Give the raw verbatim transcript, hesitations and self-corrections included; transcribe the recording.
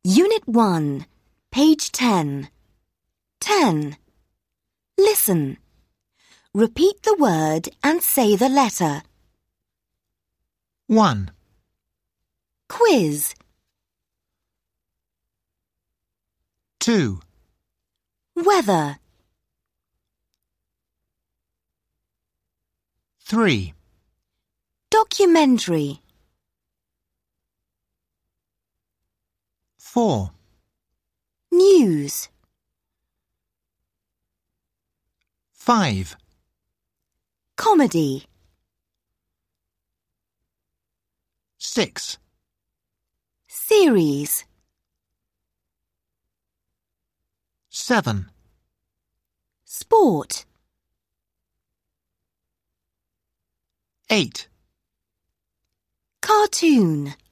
Unit one, page ten. ten. Listen. Repeat the word and say the letter. one. Quiz. two. Weather. three. Documentary. four. News. five. Comedy. six. Series. seven. Sport. eight. Cartoon.